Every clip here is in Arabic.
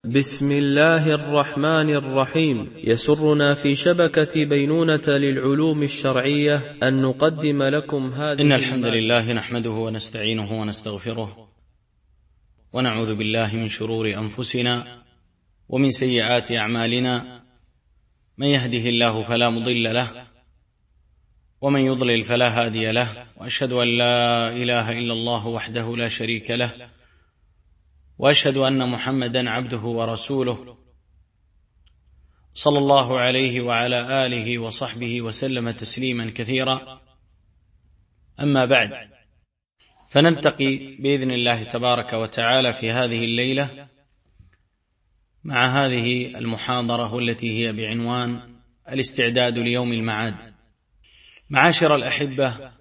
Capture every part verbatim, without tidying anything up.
بسم الله الرحمن الرحيم. يسرنا في شبكة بينونة للعلوم الشرعية أن نقدم لكم هذه إن الحمد لله نحمده ونستعينه ونستغفره ونعوذ بالله من شرور أنفسنا ومن سيئات أعمالنا، من يهده الله فلا مضل له ومن يضلل فلا هادي له، وأشهد أن لا إله إلا الله وحده لا شريك له، وأشهد أن محمدا عبده ورسوله صلى الله عليه وعلى آله وصحبه وسلم تسليما كثيرا. أما بعد، فنلتقي بإذن الله تبارك وتعالى في هذه الليلة مع هذه المحاضرة التي هي بعنوان الاستعداد ليوم المعاد. معاشر الأحبة،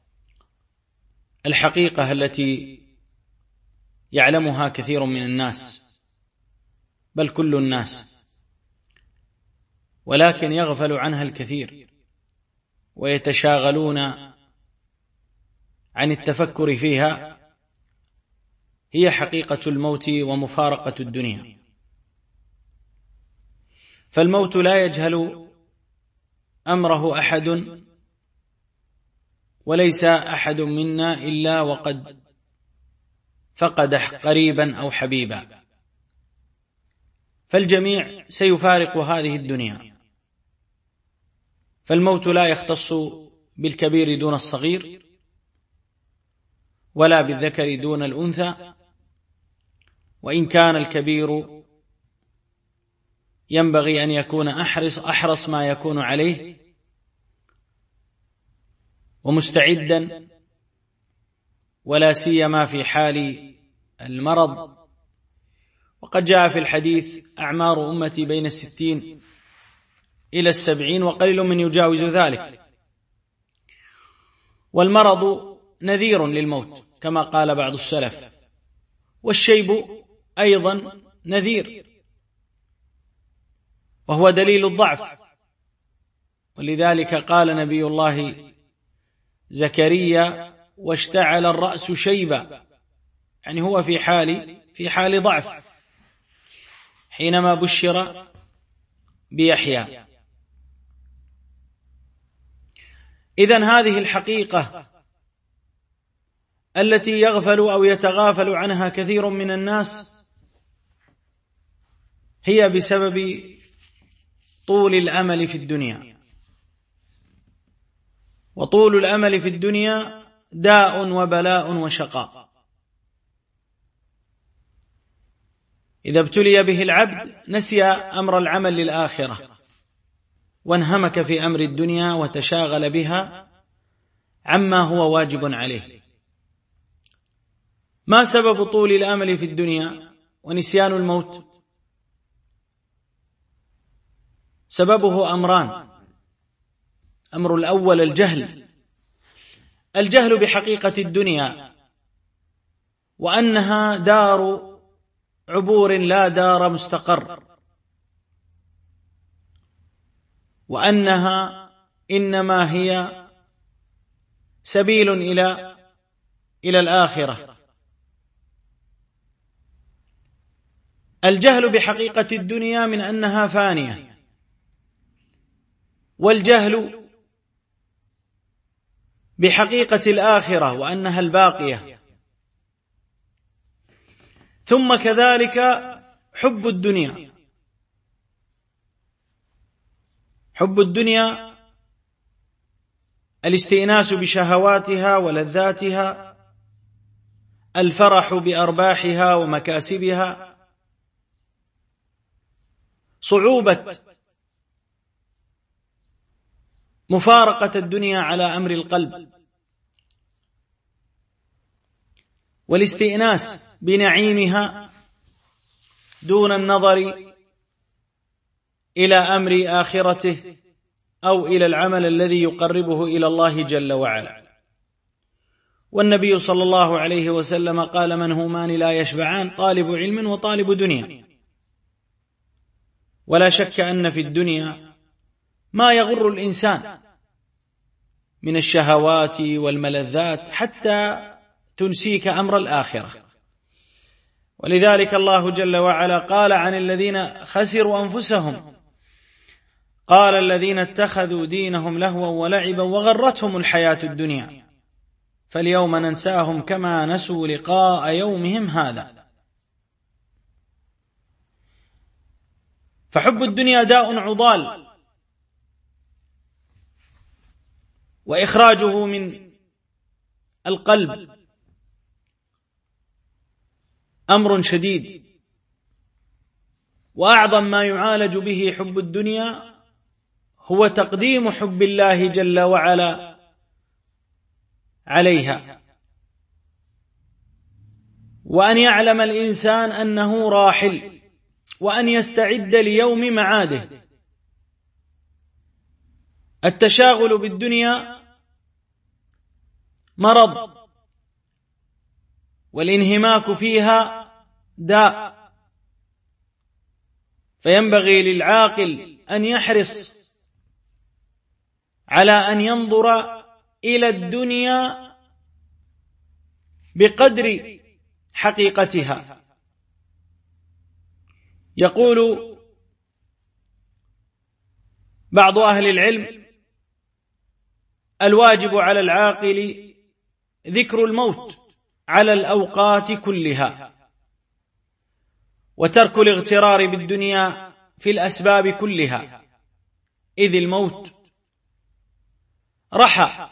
الحقيقة التي يعلمها كثير من الناس، بل كل الناس، ولكن يغفل عنها الكثير ويتشاغلون عن التفكر فيها، هي حقيقة الموت ومفارقة الدنيا. فالموت لا يجهل أمره أحد، وليس أحد منا إلا وقد فقد قريبا أو حبيبا، فالجميع سيفارق هذه الدنيا. فالموت لا يختص بالكبير دون الصغير، ولا بالذكر دون الأنثى، وإن كان الكبير ينبغي أن يكون أحرص, أحرص ما يكون عليه ومستعدا، ولا سيما في حال المرض. وقد جاء في الحديث: أعمار أمتي بين الستين إلى السبعين وقليل من يجاوز ذلك. والمرض نذير للموت كما قال بعض السلف، والشيب أيضا نذير، وهو دليل الضعف. ولذلك قال نبي الله زكريا: واشتعل الرأس شيبا، يعني هو في حال في حال ضعف حينما بشر بيحيى. إذن هذه الحقيقة التي يغفل أو يتغافل عنها كثير من الناس هي بسبب طول الأمل في الدنيا. وطول الأمل في الدنيا داء وبلاء وشقاء. إذا ابتلي به العبد نسي أمر العمل للآخرة، وانهمك في أمر الدنيا وتشاغل بها عما هو واجب عليه. ما سبب طول الأمل في الدنيا ونسيان الموت؟ سببه أمران. أمر الأول الجهل، الجهل بحقيقة الدنيا، وأنها دار عبور لا دار مستقر، وأنها إنما هي سبيل إلى إلى الآخرة. الجهل بحقيقة الدنيا من أنها فانية، والجهل بحقيقة الآخرة وأنها الباقية. ثم كذلك حب الدنيا، حب الدنيا الاستئناس بشهواتها ولذاتها، الفرح بأرباحها ومكاسبها، صعوبة مفارقة الدنيا على أمر القلب، والاستئناس بنعيمها دون النظر إلى أمر آخرته أو إلى العمل الذي يقربه إلى الله جل وعلا. والنبي صلى الله عليه وسلم قال: من همان لا يشبعان، طالب علم وطالب دنيا. ولا شك أن في الدنيا ما يغر الإنسان من الشهوات والملذات حتى تنسيك أمر الآخرة. ولذلك الله جل وعلا قال عن الذين خسروا أنفسهم: قال الذين اتخذوا دينهم لهوا ولعبا وغرتهم الحياة الدنيا فاليوم ننساهم كما نسوا لقاء يومهم هذا. فحب الدنيا داء عضال، وإخراجه من القلب أمر شديد، وأعظم ما يعالج به حب الدنيا هو تقديم حب الله جل وعلا عليها، وأن يعلم الإنسان أنه راحل، وأن يستعد ليوم معاده. التشاغل بالدنيا مرض، والانهماك فيها داء، فينبغي للعاقل أن يحرص على أن ينظر إلى الدنيا بقدر حقيقتها. يقول بعض أهل العلم: الواجب على العاقل ذكر الموت على الأوقات كلها، وترك الاغترار بالدنيا في الأسباب كلها، إذ الموت رحى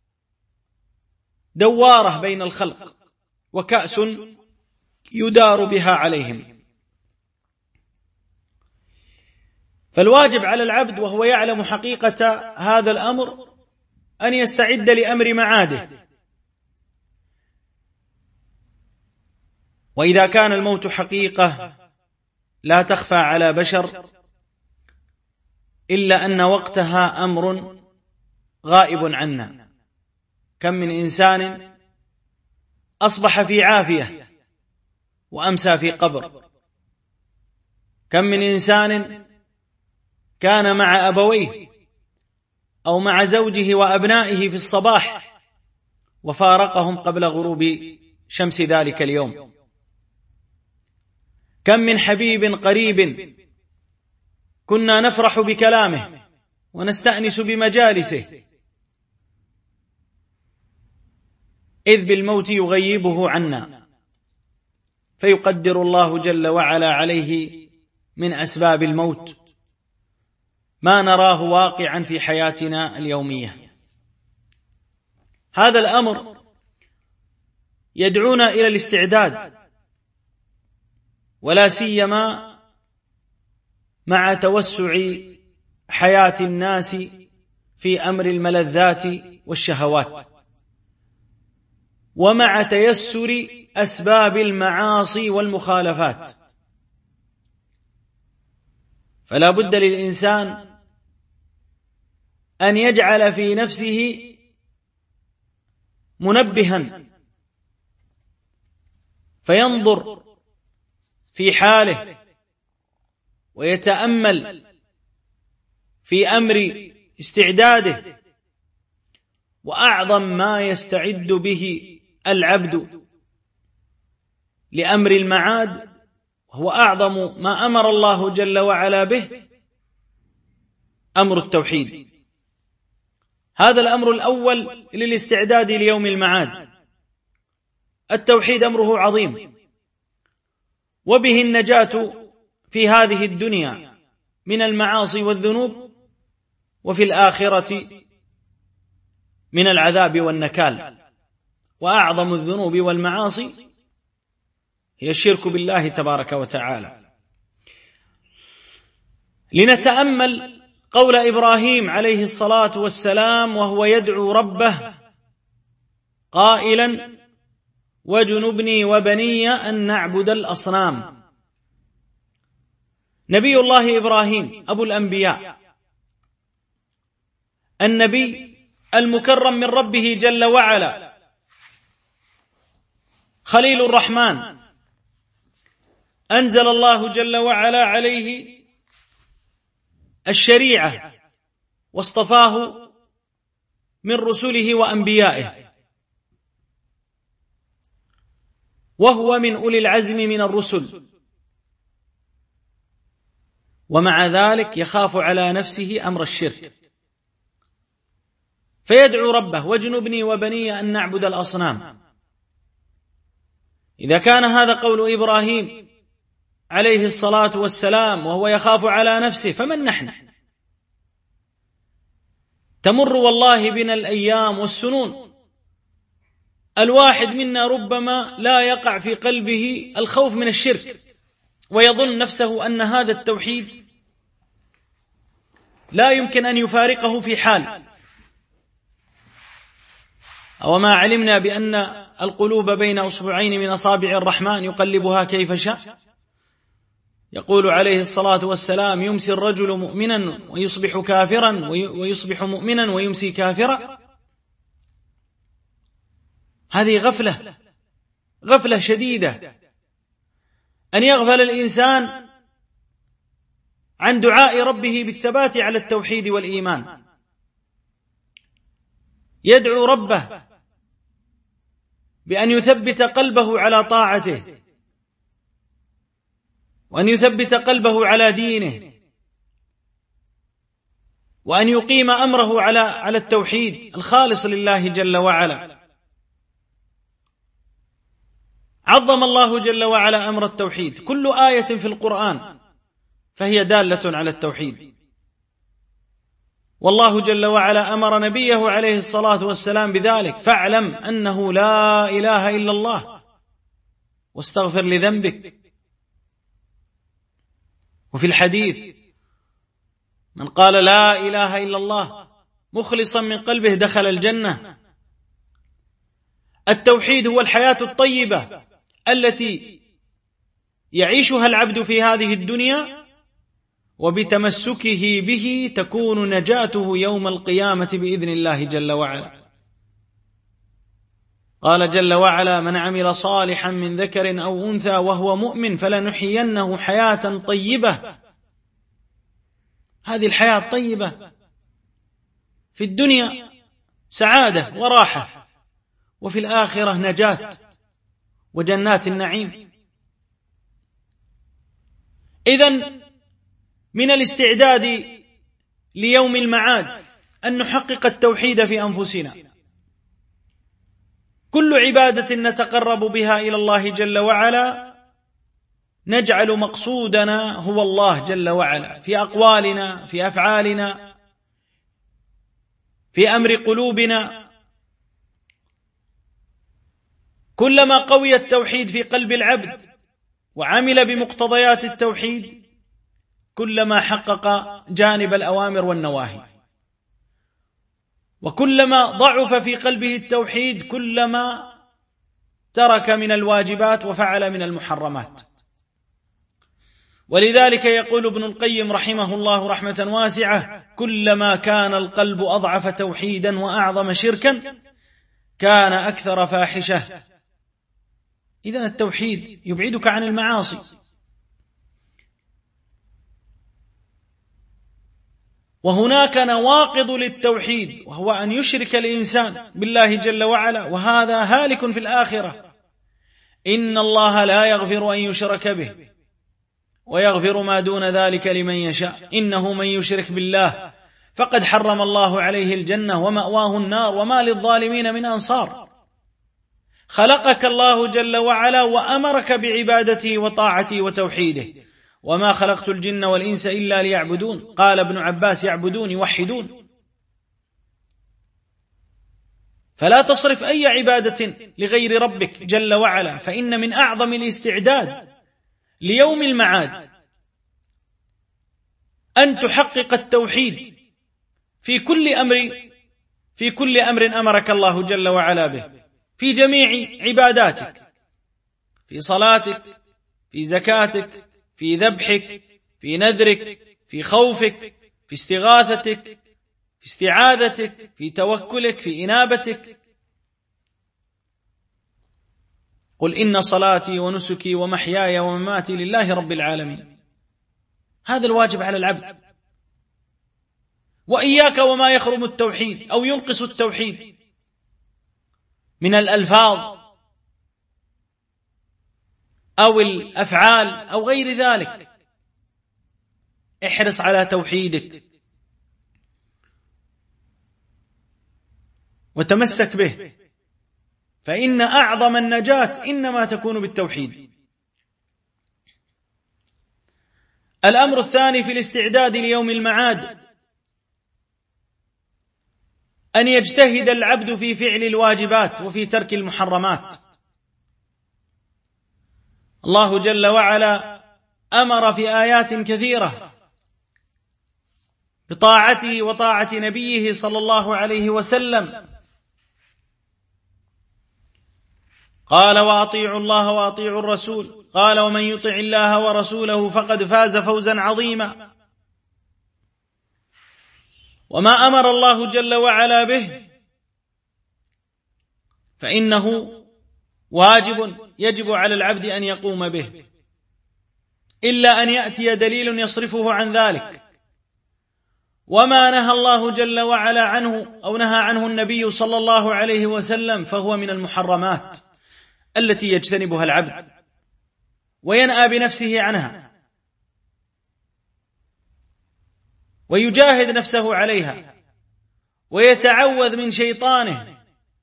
دواره بين الخلق، وكأس يدار بها عليهم. فالواجب على العبد وهو يعلم حقيقة هذا الأمر أن يستعد لأمر معاده. وإذا كان الموت حقيقة لا تخفى على بشر، إلا أن وقتها أمر غائب عنا. كم من إنسان أصبح في عافية وأمسى في قبر، كم من إنسان كان مع أبويه أو مع زوجه وأبنائه في الصباح وفارقهم قبل غروب شمس ذلك اليوم. كم من حبيب قريب كنا نفرح بكلامه ونستأنس بمجالسه، إذ بالموت يغيبه عنا، فيقدر الله جل وعلا عليه من أسباب الموت ما نراه واقعا في حياتنا اليومية. هذا الأمر يدعونا إلى الاستعداد، ولا سيما مع توسع حياة الناس في أمر الملذات والشهوات، ومع تيسر أسباب المعاصي والمخالفات. فلا بد للإنسان أن يجعل في نفسه منبها، فينظر في حاله ويتأمل في أمر استعداده. وأعظم ما يستعد به العبد لأمر المعاد هو أعظم ما أمر الله جل وعلا به، أمر التوحيد. هذا الأمر الأول للاستعداد ليوم المعاد. التوحيد أمره عظيم، وبه النجاة في هذه الدنيا من المعاصي والذنوب، وفي الآخرة من العذاب والنكال. وأعظم الذنوب والمعاصي هي الشرك بالله تبارك وتعالى. لنتأمل قول إبراهيم عليه الصلاة والسلام وهو يدعو ربه قائلا: وجنبني وبني أن نعبد الأصنام. نبي الله إبراهيم أبو الأنبياء، النبي المكرم من ربه جل وعلا، خليل الرحمن، أنزل الله جل وعلا عليه الشريعة واصطفاه من رسله وأنبيائه. وهو من أولي العزم من الرسل، ومع ذلك يخاف على نفسه أمر الشرك، فيدعو ربه: واجنبني وبني أن نعبد الأصنام. إذا كان هذا قول إبراهيم عليه الصلاة والسلام وهو يخاف على نفسه، فمن نحن؟ تمر والله بنا الأيام والسنون، الواحد منا ربما لا يقع في قلبه الخوف من الشرك، ويظن نفسه أن هذا التوحيد لا يمكن أن يفارقه في حال. وما علمنا بأن القلوب بين أصبعين من أصابع الرحمن يقلبها كيف شاء. يقول عليه الصلاة والسلام: يمسي الرجل مؤمنا ويصبح كافرا، ويصبح مؤمنا ويمسي كافرا. هذه غفلة غفلة شديدة، أن يغفل الإنسان عن دعاء ربه بالثبات على التوحيد والإيمان. يدعو ربه بأن يثبت قلبه على طاعته، وأن يثبت قلبه على دينه، وأن يقيم أمره على على التوحيد الخالص لله جل وعلا. عظم الله جل وعلا أمر التوحيد، كل آية في القرآن فهي دالة على التوحيد. والله جل وعلا أمر نبيه عليه الصلاة والسلام بذلك: فاعلم أنه لا إله إلا الله واستغفر لذنبك. وفي الحديث: من قال لا إله إلا الله مخلصا من قلبه دخل الجنة. التوحيد هو الحياة الطيبة التي يعيشها العبد في هذه الدنيا، وبتمسكه به تكون نجاته يوم القيامة بإذن الله جل وعلا. قال جل وعلا: من عمل صالحا من ذكر أو أنثى وهو مؤمن فلنحيينه حياة طيبة. هذه الحياة الطيبة في الدنيا سعادة وراحة، وفي الآخرة نجاة وجنات النعيم. إذن من الاستعداد ليوم المعاد أن نحقق التوحيد في أنفسنا. كل عبادة نتقرب بها إلى الله جل وعلا نجعل مقصودنا هو الله جل وعلا، في أقوالنا، في أفعالنا، في أمر قلوبنا. كلما قوي التوحيد في قلب العبد وعمل بمقتضيات التوحيد، كلما حقق جانب الأوامر والنواهي. وكلما ضعف في قلبه التوحيد كلما ترك من الواجبات وفعل من المحرمات. ولذلك يقول ابن القيم رحمه الله رحمة واسعة: كلما كان القلب أضعف توحيدا وأعظم شركا كان أكثر فاحشة. إذن التوحيد يبعدك عن المعاصي. وهناك نواقض للتوحيد، وهو أن يشرك الإنسان بالله جل وعلا، وهذا هالك في الآخرة. إن الله لا يغفر أن يشرك به ويغفر ما دون ذلك لمن يشاء، إنه من يشرك بالله فقد حرم الله عليه الجنة ومأواه النار وما للظالمين من أنصار. خلقك الله جل وعلا وأمرك بعبادته وطاعته وتوحيده: وما خلقت الجن والإنس إلا ليعبدون. قال ابن عباس: يعبدون يوحدون. فلا تصرف أي عبادة لغير ربك جل وعلا، فإن من أعظم الاستعداد ليوم المعاد أن تحقق التوحيد في كل أمر في كل أمر أمرك الله جل وعلا به، في جميع عباداتك، في صلاتك، في زكاتك، في ذبحك، في نذرك، في خوفك، في استغاثتك، في استعاذتك، في توكلك، في إنابتك. قل إن صلاتي ونسكي ومحياي ومماتي لله رب العالمين. هذا الواجب على العبد. وإياك وما يخرم التوحيد أو ينقص التوحيد من الألفاظ أو الأفعال أو غير ذلك. احرص على توحيدك وتمسك به، فإن أعظم النجاة إنما تكون بالتوحيد. الأمر الثاني في الاستعداد ليوم المعاد أن يجتهد العبد في فعل الواجبات وفي ترك المحرمات. الله جل وعلا أمر في آيات كثيرة بطاعته وطاعة نبيه صلى الله عليه وسلم. قال: وأطيعوا الله وأطيعوا الرسول. قال: ومن يطع الله ورسوله فقد فاز فوزا عظيما. وما أمر الله جل وعلا به فإنه واجب يجب على العبد أن يقوم به، إلا أن يأتي دليل يصرفه عن ذلك. وما نهى الله جل وعلا عنه أو نهى عنه النبي صلى الله عليه وسلم فهو من المحرمات التي يجتنبها العبد وينأى بنفسه عنها ويجاهد نفسه عليها ويتعوذ من شيطانه،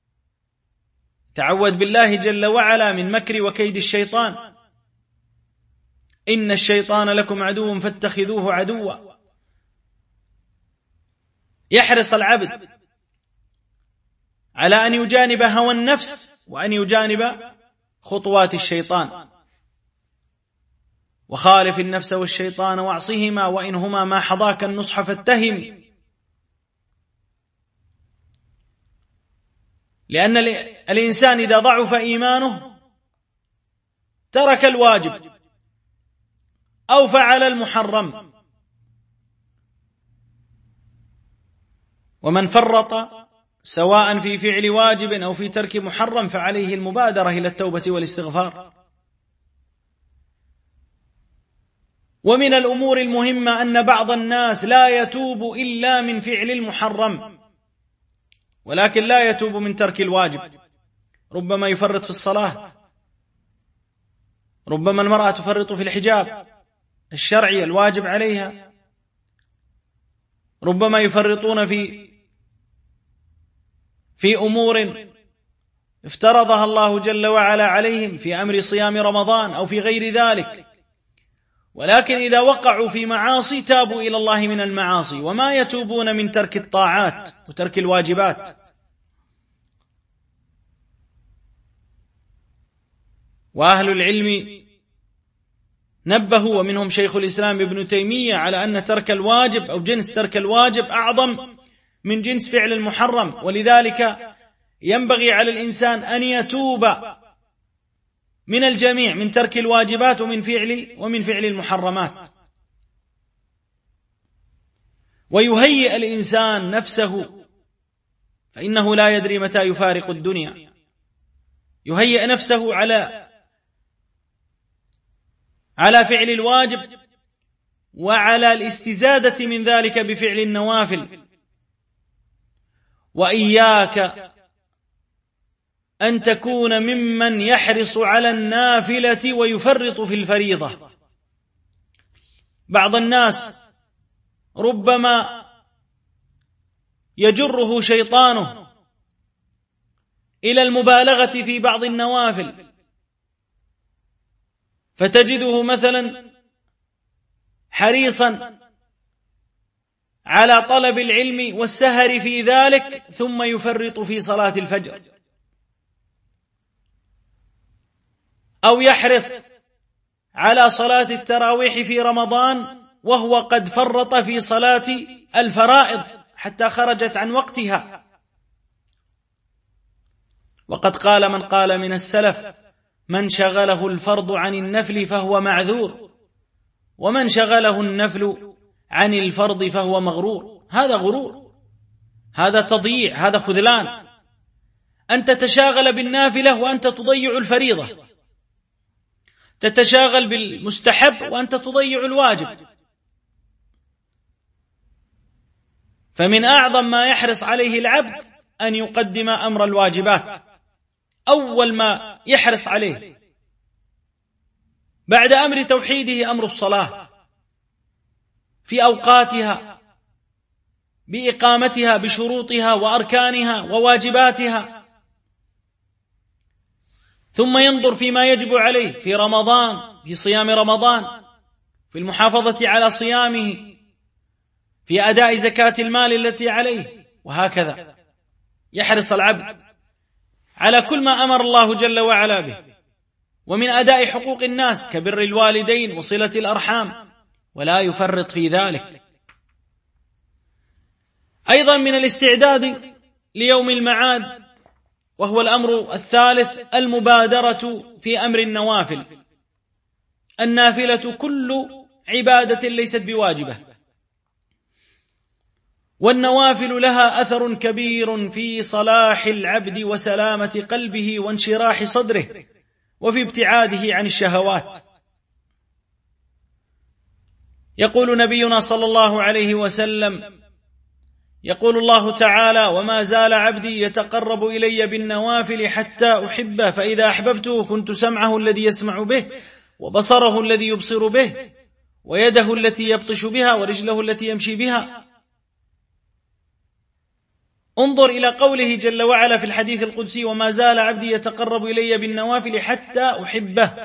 تعوذ بالله جل وعلا من مكر وكيد الشيطان. إن الشيطان لكم عدو فاتخذوه عدوا. يحرص العبد على أن يجانب هوى النفس وأن يجانب خطوات الشيطان. وخالف النفس والشيطان واعصهما وإنهما ما حضاك النصح فاتهم. لأن الإنسان إذا ضعف إيمانه ترك الواجب أو فعل المحرم. ومن فرط سواء في فعل واجب أو في ترك محرم فعليه المبادرة إلى التوبة والاستغفار. ومن الأمور المهمة أن بعض الناس لا يتوب إلا من فعل المحرم، ولكن لا يتوب من ترك الواجب. ربما يفرط في الصلاة، ربما المرأة تفرط في الحجاب الشرعي الواجب عليها، ربما يفرطون في في أمور افترضها الله جل وعلا عليهم في أمر صيام رمضان أو في غير ذلك. ولكن إذا وقعوا في معاصي تابوا إلى الله من المعاصي، وما يتوبون من ترك الطاعات وترك الواجبات. وأهل العلم نبهوا، ومنهم شيخ الإسلام ابن تيمية، على أن ترك الواجب أو جنس ترك الواجب أعظم من جنس فعل المحرم. ولذلك ينبغي على الإنسان أن يتوب من الجميع، من ترك الواجبات ومن فعل ومن فعل المحرمات. ويهيئ الإنسان نفسه، فإنه لا يدري متى يفارق الدنيا. يهيئ نفسه على على فعل الواجب وعلى الاستزادة من ذلك بفعل النوافل. وإياك أن تكون ممن يحرص على النافلة ويفرط في الفريضة. بعض الناس ربما يجره شيطانه إلى المبالغة في بعض النوافل، فتجده مثلا حريصا على طلب العلم والسهر في ذلك ثم يفرط في صلاة الفجر، أو يحرص على صلاة التراويح في رمضان وهو قد فرط في صلاة الفرائض حتى خرجت عن وقتها. وقد قال من قال من السلف: من شغله الفرض عن النفل فهو معذور، ومن شغله النفل عن الفرض فهو مغرور. هذا غرور، هذا تضييع، هذا خذلان. أن تتشاغل بالنافلة وأنت تضيع الفريضة، تتشاغل بالمستحب وأنت تضيع الواجب. فمن أعظم ما يحرص عليه العبد أن يقدم أمر الواجبات، أول ما يحرص عليه. بعد أمر توحيده أمر الصلاة في أوقاتها بإقامتها بشروطها وأركانها وواجباتها، ثم ينظر فيما يجب عليه في رمضان، في صيام رمضان، في المحافظة على صيامه، في أداء زكاة المال التي عليه، وهكذا يحرص العبد على كل ما أمر الله جل وعلا به، ومن أداء حقوق الناس كبر الوالدين وصلة الأرحام، ولا يفرط في ذلك. أيضا من الاستعداد ليوم المعاد، وهو الأمر الثالث، المبادرة في أمر النوافل. النافلة كل عبادة ليست بواجبة، والنوافل لها أثر كبير في صلاح العبد وسلامة قلبه وانشراح صدره وفي ابتعاده عن الشهوات. يقول نبينا صلى الله عليه وسلم: يقول الله تعالى: وما زال عبدي يتقرب إلي بالنوافل حتى أحبه، فإذا أحببته كنت سمعه الذي يسمع به، وبصره الذي يبصر به، ويده التي يبطش بها، ورجله التي يمشي بها. انظر إلى قوله جل وعلا في الحديث القدسي: وما زال عبدي يتقرب إلي بالنوافل حتى أحبه.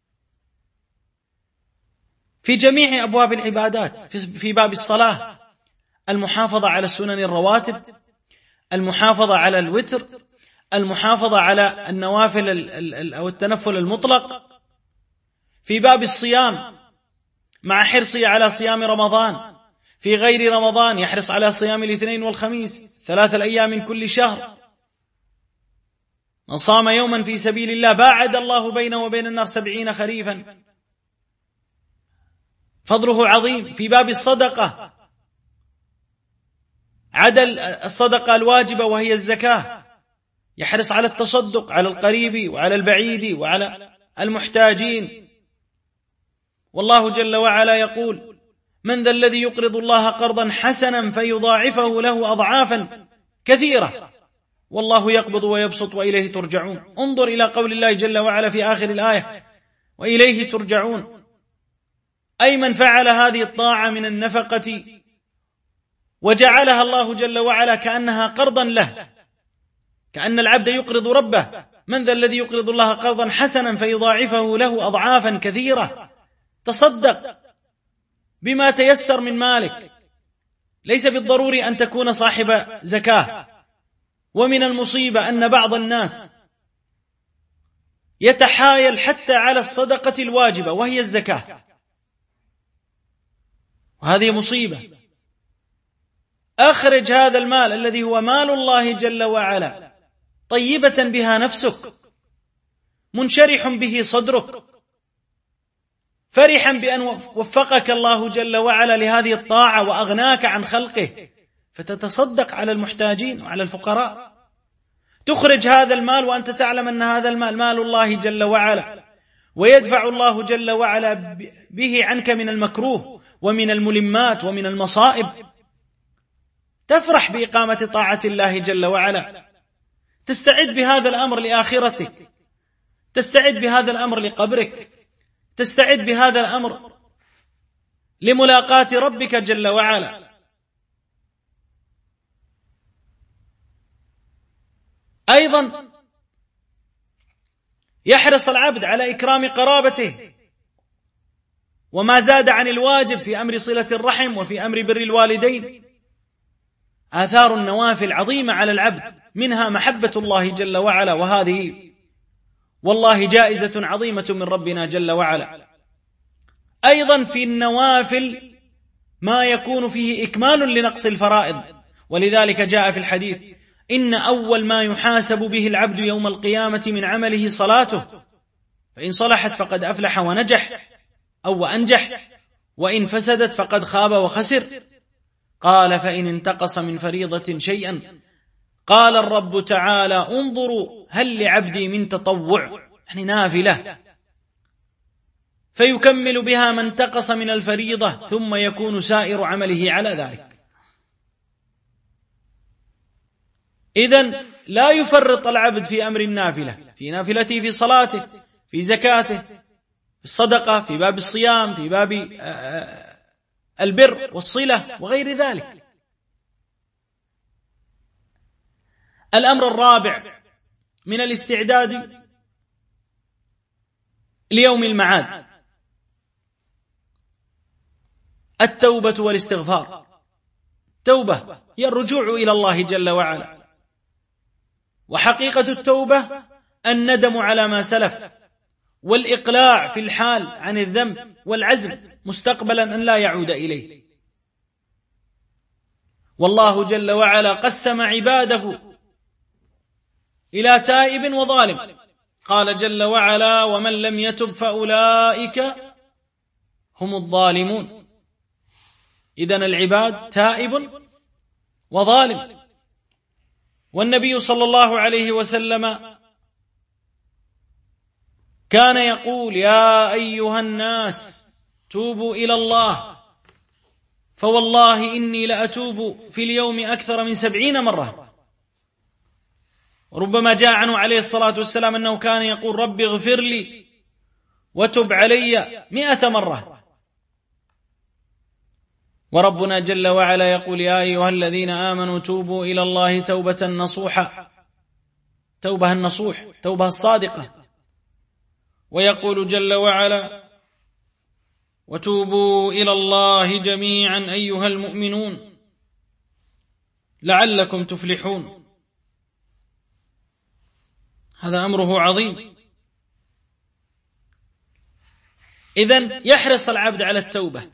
في جميع أبواب العبادات، في باب الصلاة المحافظة على السنن الرواتب، المحافظة على الوتر، المحافظة على النوافل أو التنفل المطلق. في باب الصيام مع حرصه على صيام رمضان، في غير رمضان يحرص على صيام الاثنين والخميس، ثلاث الأيام من كل شهر. من صام يوما في سبيل الله باعد الله بينه وبين النار سبعين خريفا، فضله عظيم. في باب الصدقة عدل الصدقة الواجبة وهي الزكاة، يحرص على التصدق على القريب وعلى البعيد وعلى المحتاجين. والله جل وعلا يقول: من ذا الذي يقرض الله قرضا حسنا فيضاعفه له أضعافا كثيرة والله يقبض ويبسط وإليه ترجعون. انظر إلى قول الله جل وعلا في آخر الآية: وإليه ترجعون، أي من فعل هذه الطاعة من النفقة وجعلها الله جل وعلا كأنها قرضا له، كأن العبد يقرض ربه. من ذا الذي يقرض الله قرضا حسنا فيضاعفه له أضعافا كثيرة. تصدق بما تيسر من مالك، ليس بالضروري أن تكون صاحب زكاة. ومن المصيبة أن بعض الناس يتحايل حتى على الصدقة الواجبة وهي الزكاة، وهذه مصيبة. أخرج هذا المال الذي هو مال الله جل وعلا طيبة بها نفسك، منشرح به صدرك، فرحا بأن وفقك الله جل وعلا لهذه الطاعة وأغناك عن خلقه، فتتصدق على المحتاجين وعلى الفقراء. تخرج هذا المال وأنت تعلم أن هذا المال مال الله جل وعلا، ويدفع الله جل وعلا به عنك من المكروه ومن الملمات ومن المصائب. تفرح بإقامة طاعة الله جل وعلا، تستعد بهذا الأمر لآخرتك، تستعد بهذا الأمر لقبرك، تستعد بهذا الأمر لملاقاة ربك جل وعلا. أيضا يحرص العبد على إكرام قرابته، وما زاد عن الواجب في أمر صلة الرحم وفي أمر بر الوالدين. آثار النوافل عظيمة على العبد، منها محبة الله جل وعلا، وهذه والله جائزة عظيمة من ربنا جل وعلا. أيضا في النوافل ما يكون فيه إكمال لنقص الفرائض، ولذلك جاء في الحديث: إن أول ما يحاسب به العبد يوم القيامة من عمله صلاته، فإن صلحت فقد أفلح ونجح أو وأنجح، وإن فسدت فقد خاب وخسر. قال: فإن انتقص من فريضة شيئا قال الرب تعالى: انظروا هل لعبدي من تطوع، يعني نافلة، فيكمل بها ما انتقص من الفريضة، ثم يكون سائر عمله على ذلك. إذن لا يفرط العبد في أمر النافلة، في نافلته، في صلاته، في زكاته، الصدقة، في باب الصيام، في باب البر والصلة وغير ذلك. الأمر الرابع من الاستعداد ليوم المعاد التوبة والاستغفار. توبة هي الرجوع إلى الله جل وعلا، وحقيقة التوبة الندم على ما سلف والإقلاع في الحال عن الذنب والعزم مستقبلا أن لا يعود إليه. والله جل وعلا قسم عباده إلى تائب وظالم، قال جل وعلا: ومن لم يتب فأولئك هم الظالمون. إذن العباد تائب وظالم. والنبي صلى الله عليه وسلم كان يقول: يا أيها الناس توبوا إلى الله، فوالله إني لأتوب في اليوم أكثر من سبعين مرة. ربما جاء عنه عليه الصلاة والسلام أنه كان يقول: رب اغفر لي وتب علي مئة مرة. وربنا جل وعلا يقول: يا أيها الذين آمنوا توبوا إلى الله توبة نصوحا، توبة النصوح، توبة الصادقة. ويقول جل وعلا: وتوبوا إلى الله جميعا أيها المؤمنون لعلكم تفلحون. هذا أمره عظيم. إذن يحرص العبد على التوبة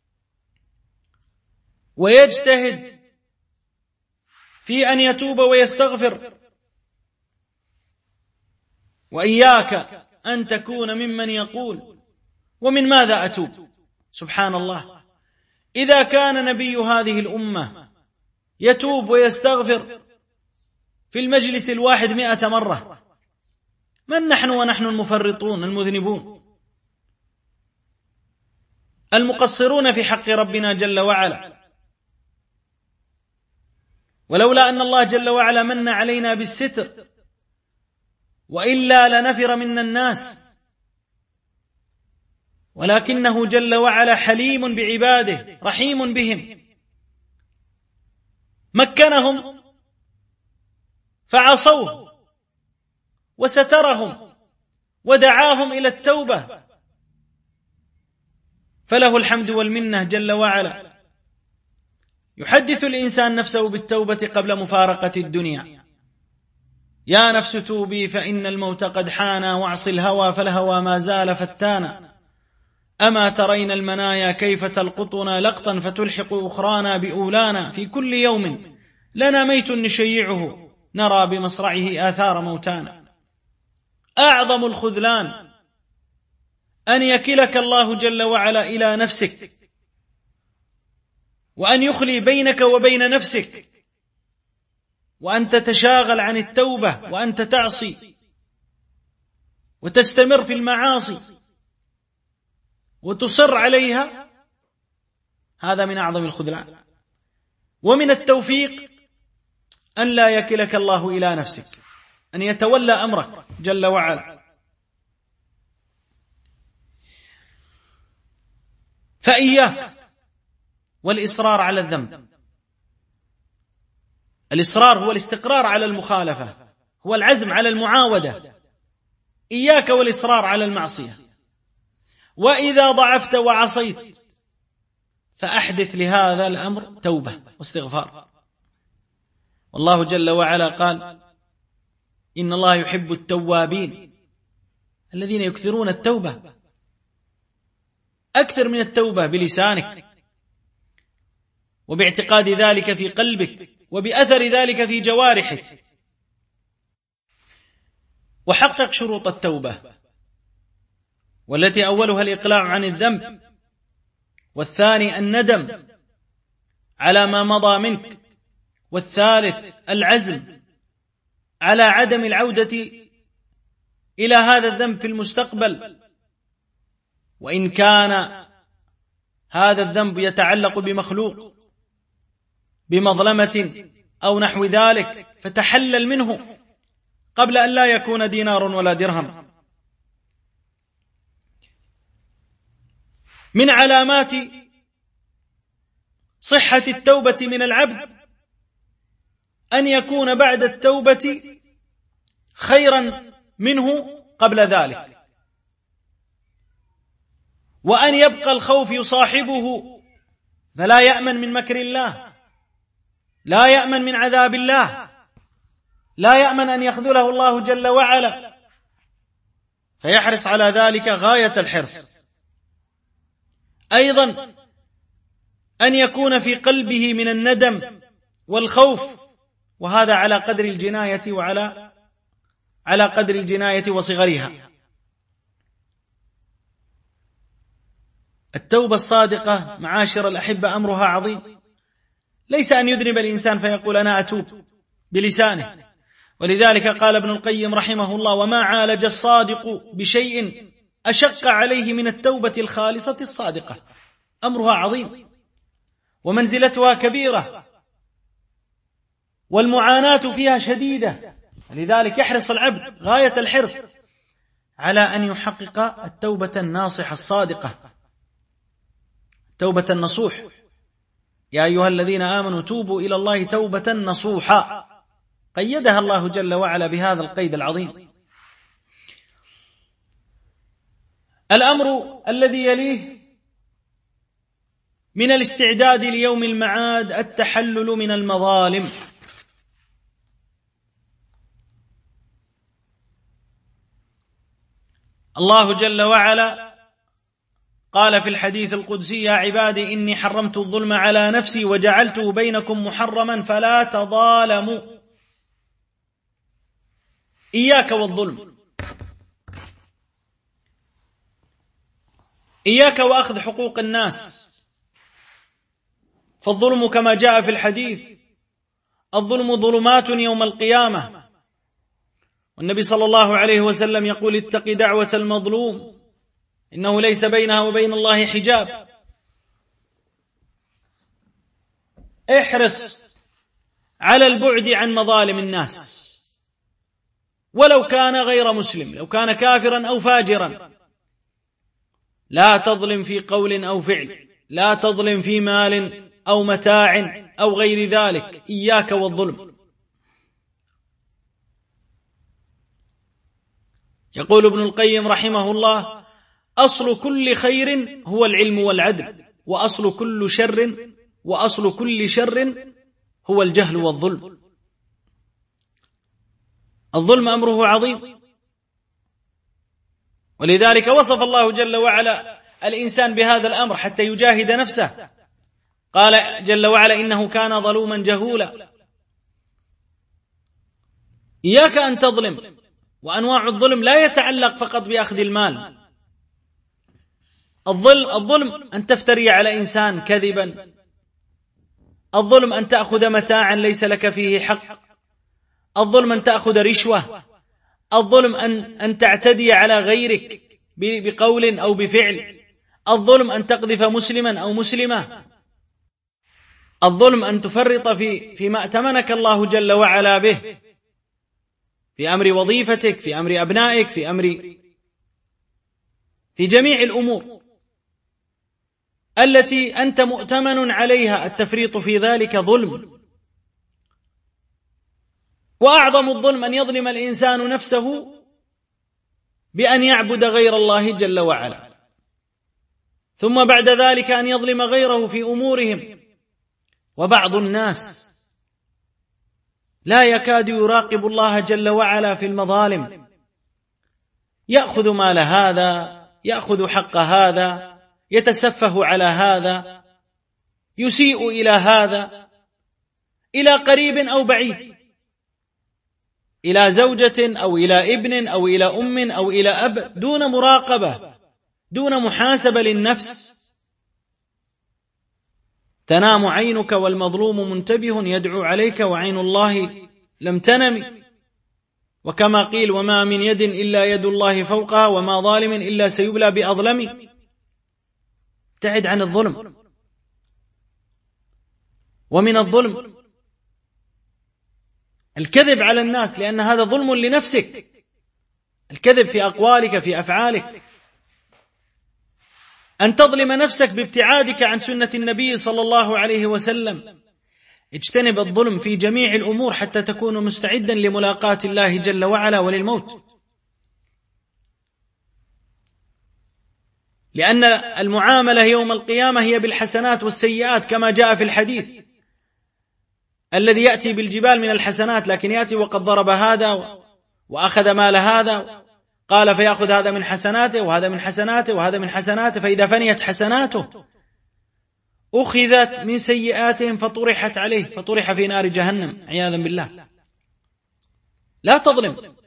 ويجتهد في أن يتوب ويستغفر. وإياك أن تكون ممن يقول: ومن ماذا أتوب؟ سبحان الله، إذا كان نبي هذه الأمة يتوب ويستغفر في المجلس الواحد مئة مرة، من نحن ونحن المفرطون المذنبون المقصرون في حق ربنا جل وعلا؟ ولولا أن الله جل وعلا من علينا بالستر وإلا لنفر منا الناس، ولكنه جل وعلا حليم بعباده رحيم بهم، مكنهم فعصوه وسترهم ودعاهم إلى التوبة، فله الحمد والمنة جل وعلا. يحدث الإنسان نفسه بالتوبة قبل مفارقة الدنيا: يا نفس توبي فإن الموت قد حانا، واعص الهوى فالهوى ما زال فتانا، أما ترين المنايا كيف تلقطنا لقطا فتلحق أخرانا بأولانا، في كل يوم لنا ميت نشيعه نرى بمصرعه آثار موتانا. أعظم الخذلان أن يكلك الله جل وعلا إلى نفسك، وأن يخلي بينك وبين نفسك، وأن تتشاغل عن التوبة، وأنت تعصي وتستمر في المعاصي وتصر عليها. هذا من أعظم الخذلان. ومن التوفيق أن لا يكلك الله إلى نفسك، أن يتولى أمرك جل وعلا. فإياك والإصرار على الذنب. الإصرار هو الاستقرار على المخالفة، هو العزم على المعاودة. إياك والإصرار على المعصية. وإذا ضعفت وعصيت فأحدث لهذا الأمر توبة واستغفار. والله جل وعلا قال: إن الله يحب التوابين الذين يكثرون التوبة. أكثر من التوبة بلسانك، وباعتقاد ذلك في قلبك، وبأثر ذلك في جوارحك. وحقق شروط التوبة، والتي أولها الإقلاع عن الذنب، والثاني الندم على ما مضى منك، والثالث العزم على عدم العودة إلى هذا الذنب في المستقبل، وإن كان هذا الذنب يتعلق بمخلوق بمظلمة أو نحو ذلك فتحلل منه قبل أن لا يكون دينار ولا درهم. من علامات صحة التوبة من العبد أن يكون بعد التوبة خيرا منه قبل ذلك، وأن يبقى الخوف يصاحبه، فلا يأمن من مكر الله، لا يأمن من عذاب الله، لا يأمن أن يخذله الله جل وعلا، فيحرص على ذلك غاية الحرص. أيضا أن يكون في قلبه من الندم والخوف، وهذا على قدر الجناية وعلى على قدر الجناية وصغرها. التوبة الصادقة معاشر الأحبة أمرها عظيم، ليس أن يذنب الإنسان فيقول أنا أتوب بلسانه، ولذلك قال ابن القيم رحمه الله: وما عالج الصادق بشيء أشق عليه من التوبة الخالصة الصادقة. أمرها عظيم ومنزلتها كبيرة والمعاناة فيها شديدة، لذلك يحرص العبد غاية الحرص على أن يحقق التوبة الناصحة الصادقة، توبة النصوح. يا أيها الذين آمنوا توبوا إلى الله توبة نصوحا، قيدها الله جل وعلا بهذا القيد العظيم. الأمر الذي يليه من الاستعداد ليوم المعاد التحلل من المظالم. الله جل وعلا قال في الحديث القدسي: يا عبادي إني حرمت الظلم على نفسي وجعلته بينكم محرما فلا تظالموا. إياك والظلم، إياك وأخذ حقوق الناس، فالظلم كما جاء في الحديث: الظلم ظلمات يوم القيامة. والنبي صلى الله عليه وسلم يقول: اتق دعوة المظلوم إنه ليس بينها وبين الله حجاب. احرص على البعد عن مظالم الناس ولو كان غير مسلم، لو كان كافرا أو فاجرا. لا تظلم في قول أو فعل، لا تظلم في مال أو متاع أو غير ذلك، إياك والظلم. يقول ابن القيم رحمه الله: أصل كل خير هو العلم والعدل، وأصل كل شر وأصل كل شر هو الجهل والظلم. الظلم أمره عظيم، ولذلك وصف الله جل وعلا الإنسان بهذا الأمر حتى يجاهد نفسه. قال جل وعلا: إنه كان ظلوما جهولا. إياك أن تظلم، وأنواع الظلم لا يتعلق فقط بأخذ المال. الظلم الظلم أن تفتري على إنسان كذبا، الظلم أن تأخذ متاعا ليس لك فيه حق، الظلم أن تأخذ رشوة، الظلم أن أن تعتدي على غيرك بقول أو بفعل، الظلم أن تقذف مسلما أو مسلمة، الظلم أن تفرط في فيما ائتمنك الله جل وعلا به، في أمر وظيفتك، في أمر أبنائك، في أمر في جميع الأمور التي أنت مؤتمن عليها. التفريط في ذلك ظلم. وأعظم الظلم أن يظلم الإنسان نفسه بأن يعبد غير الله جل وعلا، ثم بعد ذلك أن يظلم غيره في أمورهم. وبعض الناس لا يكاد يراقب الله جل وعلا في المظالم، يأخذ مال هذا، يأخذ حق هذا، يتسفه على هذا، يسيء إلى هذا، إلى قريب أو بعيد، إلى زوجة أو إلى ابن أو إلى أم أو إلى أب، دون مراقبة، دون محاسبة للنفس. تنام عينك والمظلوم منتبه يدعو عليك وعين الله لم تنم. وكما قيل: وما من يد إلا يد الله فوقها وما ظالم إلا سيبلى بأظلم. ابتعد عن الظلم. ومن الظلم الكذب على الناس، لأن هذا ظلم لنفسك، الكذب في أقوالك في أفعالك. أن تظلم نفسك بابتعادك عن سنة النبي صلى الله عليه وسلم. اجتنب الظلم في جميع الأمور حتى تكون مستعدا لملاقاة الله جل وعلا وللموت، لأن المعاملة يوم القيامة هي بالحسنات والسيئات، كما جاء في الحديث الذي يأتي بالجبال من الحسنات، لكن يأتي وقد ضرب هذا وأخذ مال هذا، قال فيأخذ هذا من حسناته وهذا من حسناته وهذا من حسناته، فإذا فنيت حسناته أخذت من سيئاتهم فطرحت عليه فطرح في نار جهنم عياذا بالله. لا تظلم،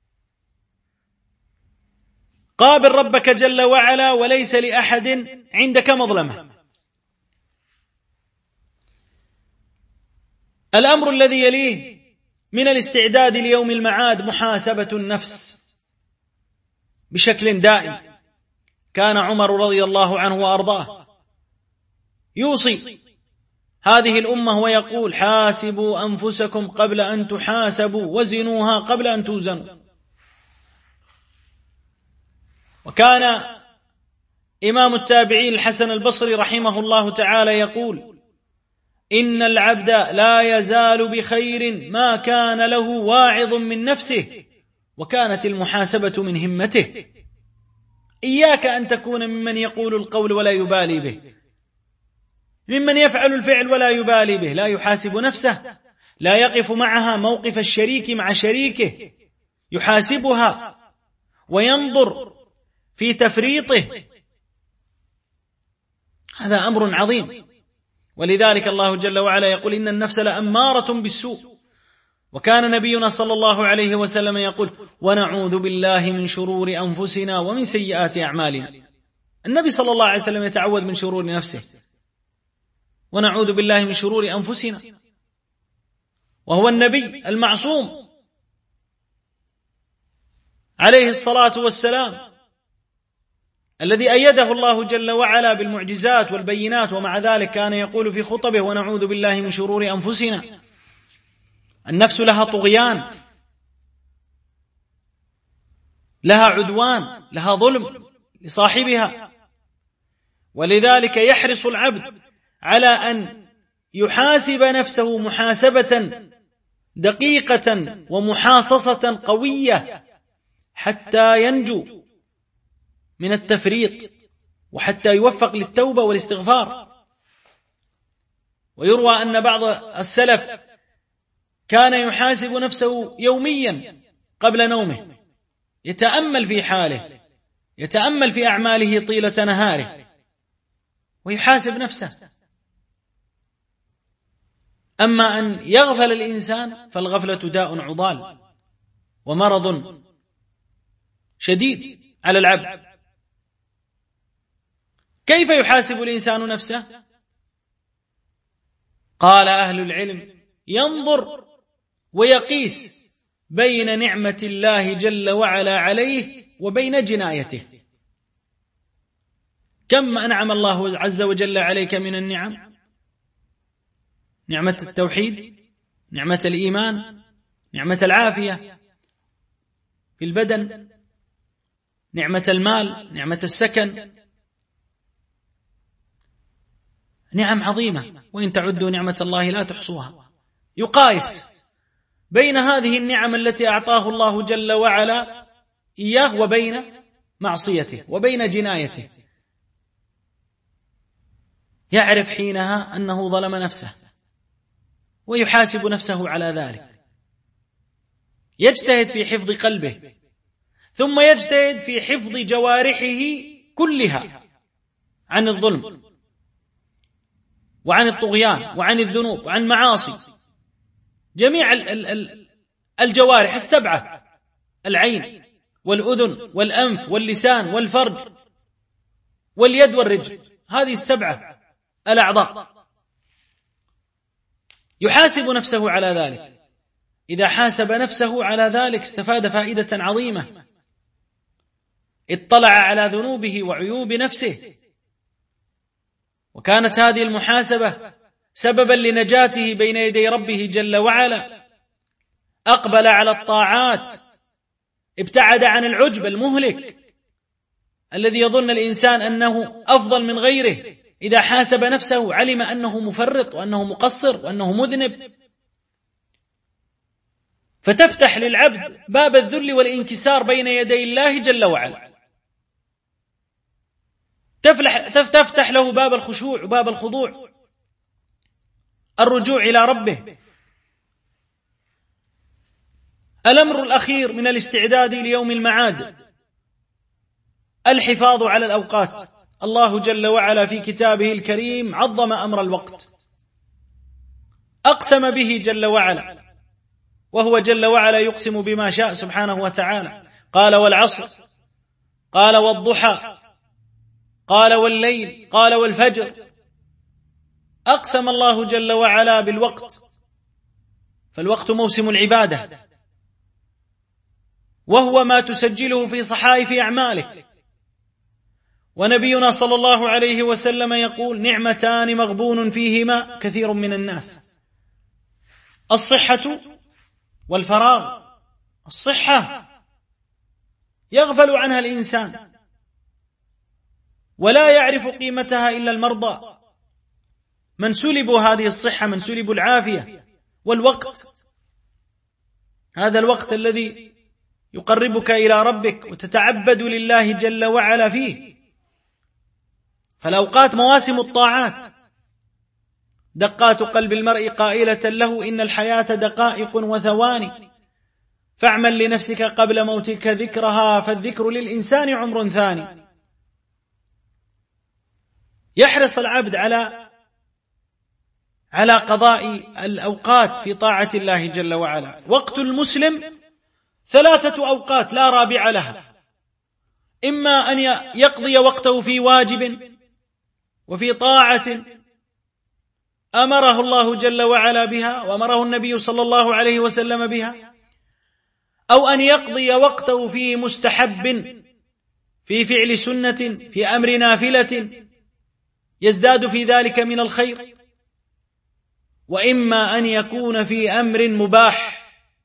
قابل ربك جل وعلا وليس لأحد عندك مظلمة. الأمر الذي يليه من الاستعداد ليوم المعاد محاسبة النفس بشكل دائم. كان عمر رضي الله عنه وأرضاه يوصي هذه الأمة ويقول: حاسبوا أنفسكم قبل أن تحاسبوا وزنوها قبل أن توزنوا. وكان إمام التابعين الحسن البصري رحمه الله تعالى يقول: إن العبد لا يزال بخير ما كان له واعظ من نفسه وكانت المحاسبة من همته. إياك أن تكون ممن يقول القول ولا يبالي به، ممن يفعل الفعل ولا يبالي به، لا يحاسب نفسه، لا يقف معها موقف الشريك مع شريكه، يحاسبها وينظر في تفريطه. هذا أمر عظيم. ولذلك الله جل وعلا يقول: إن النفس لأمارة بالسوء. وكان نبينا صلى الله عليه وسلم يقول: ونعوذ بالله من شرور أنفسنا ومن سيئات أعمالنا. النبي صلى الله عليه وسلم يتعوذ من شرور نفسه، ونعوذ بالله من شرور أنفسنا، وهو النبي المعصوم عليه الصلاة والسلام الذي أيده الله جل وعلا بالمعجزات والبينات، ومع ذلك كان يقول في خطبه: ونعوذ بالله من شرور أنفسنا. النفس لها طغيان، لها عدوان، لها ظلم لصاحبها، ولذلك يحرص العبد على أن يحاسب نفسه محاسبة دقيقة ومحاصصة قوية حتى ينجو من التفريط وحتى يوفق للتوبة والاستغفار. ويروى أن بعض السلف كان يحاسب نفسه يوميا قبل نومه، يتأمل في حاله، يتأمل في أعماله طيلة نهاره ويحاسب نفسه. أما أن يغفل الإنسان فالغفلة داء عضال ومرض شديد على العبد. كيف يحاسب الإنسان نفسه؟ قال أهل العلم: ينظر ويقيس بين نعمة الله جل وعلا عليه وبين جنايته. كم أنعم الله عز وجل عليك من النعم؟ نعمة التوحيد، نعمة الإيمان، نعمة العافية في البدن، نعمة المال، نعمة السكن، نعم عظيمة، وإن تعدوا نعمة الله لا تحصوها. يقايس بين هذه النعم التي أعطاه الله جل وعلا إياه وبين معصيته وبين جنايته، يعرف حينها أنه ظلم نفسه ويحاسب نفسه على ذلك، يجتهد في حفظ قلبه، ثم يجتهد في حفظ جوارحه كلها عن الظلم وعن الطغيان وعن الذنوب وعن معاصي. جميع الجوارح السبعة: العين والأذن والأنف واللسان والفرج واليد والرجل، هذه السبعة الأعضاء، يحاسب نفسه على ذلك. إذا حاسب نفسه على ذلك استفاد فائدة عظيمة، اطلع على ذنوبه وعيوب نفسه، وكانت هذه المحاسبة سببا لنجاته بين يدي ربه جل وعلا. أقبل على الطاعات، ابتعد عن العجب المهلك الذي يظن الإنسان أنه أفضل من غيره إذا حاسب نفسه علم أنه مفرط وأنه مقصر وأنه مذنب، فتفتح للعبد باب الذل والانكسار بين يدي الله جل وعلا، تفتح له باب الخشوع وباب الخضوع، الرجوع إلى ربه. الأمر الأخير من الاستعداد ليوم المعاد الحفاظ على الأوقات. الله جل وعلا في كتابه الكريم عظم أمر الوقت، أقسم به جل وعلا، وهو جل وعلا يقسم بما شاء سبحانه وتعالى. قال والعصر، قال والضحى، قال والليل، قال والفجر. أقسم الله جل وعلا بالوقت، فالوقت موسم العبادة، وهو ما تسجله في صحائف أعمالك. ونبينا صلى الله عليه وسلم يقول: نعمتان مغبون فيهما كثير من الناس، الصحة والفراغ. الصحة يغفل عنها الإنسان ولا يعرف قيمتها إلا المرضى، من سلبوا هذه الصحة، من سلبوا العافية. والوقت، هذا الوقت الذي يقربك إلى ربك وتتعبد لله جل وعلا فيه. فالأوقات مواسم الطاعات، دقات قلب المرء قائلة له: إن الحياة دقائق وثواني، فاعمل لنفسك قبل موتك ذكرها، فالذكر للإنسان عمر ثاني. يحرص العبد على على قضاء الأوقات في طاعة الله جل وعلا. وقت المسلم ثلاثة أوقات لا رابع لها: إما أن يقضي وقته في واجب وفي طاعة أمره الله جل وعلا بها وأمره النبي صلى الله عليه وسلم بها، أو أن يقضي وقته في مستحب، في فعل سنة، في أمر نافلة يزداد في ذلك من الخير، وإما أن يكون في أمر مباح.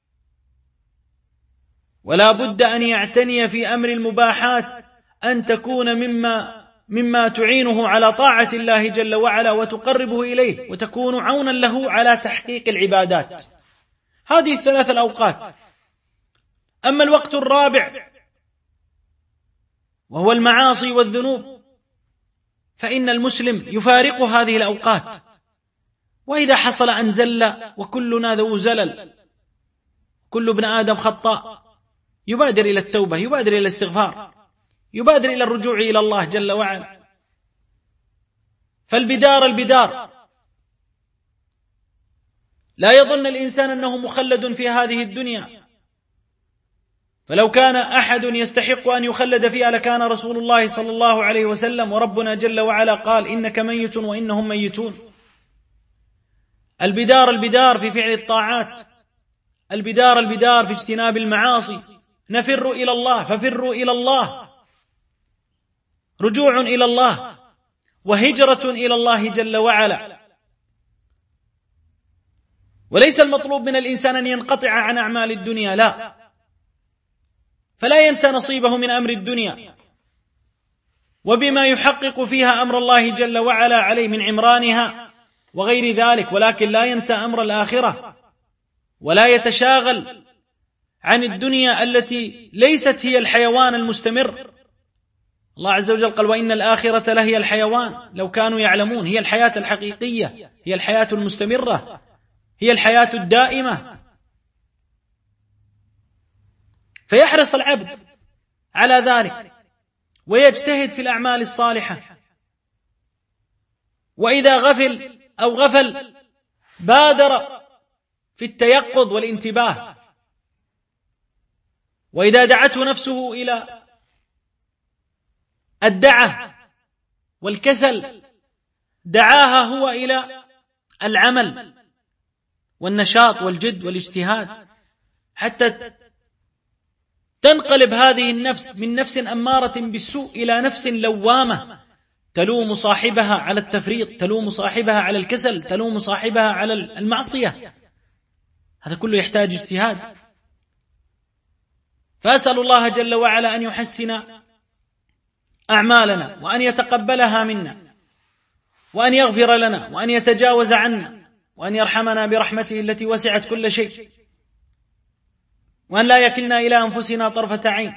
ولا بد أن يعتني في أمر المباحات أن تكون مما مما تعينه على طاعة الله جل وعلا وتقربه إليه وتكون عونا له على تحقيق العبادات. هذه الثلاث الأوقات. أما الوقت الرابع وهو المعاصي والذنوب، فإن المسلم يفارق هذه الأوقات، وإذا حصل أن زل، وكلنا ذو زلل، كل ابن آدم خطاء، يبادر إلى التوبة، يبادر إلى الاستغفار، يبادر إلى الرجوع إلى الله جل وعلا. فالبدار البدار، لا يظن الإنسان أنه مخلد في هذه الدنيا، فلو كان أحد يستحق أن يخلد فيها لكان رسول الله صلى الله عليه وسلم، وربنا جل وعلا قال: إنك ميت وإنهم ميتون. البدار البدار في فعل الطاعات، البدار البدار في اجتناب المعاصي. نفر إلى الله، ففروا إلى الله، رجوع إلى الله وهجرة إلى الله جل وعلا. وليس المطلوب من الإنسان أن ينقطع عن أعمال الدنيا، لا، فلا ينسى نصيبه من أمر الدنيا وبما يحقق فيها أمر الله جل وعلا عليه من عمرانها وغير ذلك، ولكن لا ينسى أمر الآخرة، ولا يتشاغل عن الدنيا التي ليست هي الحيوان المستمر. الله عز وجل قال: وإن الآخرة لهي الحيوان لو كانوا يعلمون. هي الحياة الحقيقية، هي الحياة المستمرة، هي الحياة الدائمة. فيحرص العبد على ذلك ويجتهد في الأعمال الصالحة، وإذا غفل أو غفل بادر في التيقظ والانتباه، وإذا دعته نفسه إلى الدعة والكسل دعاها هو إلى العمل والنشاط والجد والاجتهاد، حتى تنقلب هذه النفس من نفس أمارة بالسوء إلى نفس لوامة تلوم صاحبها على التفريط، تلوم صاحبها على الكسل، تلوم صاحبها على المعصية. هذا كله يحتاج اجتهاد. فأسأل الله جل وعلا أن يحسن أعمالنا وأن يتقبلها منا وأن يغفر لنا وأن يتجاوز عنا وأن يرحمنا برحمته التي وسعت كل شيء، وأن لا يكلنا إلى أنفسنا طرفة عين،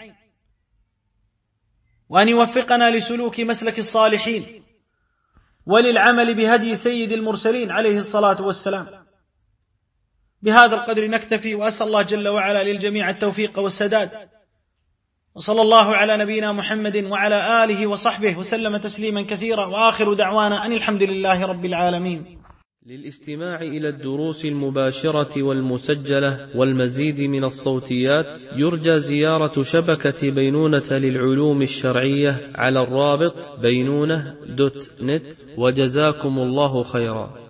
وأن يوفقنا لسلوك مسلك الصالحين وللعمل بهدي سيد المرسلين عليه الصلاة والسلام. بهذا القدر نكتفي، وأسأل الله جل وعلا للجميع التوفيق والسداد، وصلى الله على نبينا محمد وعلى آله وصحبه وسلم تسليما كثيرا، وآخر دعوانا أن الحمد لله رب العالمين. للاستماع إلى الدروس المباشرة والمسجلة والمزيد من الصوتيات يرجى زيارة شبكة بينونة للعلوم الشرعية على الرابط بينونة دوت نت، وجزاكم الله خيرا.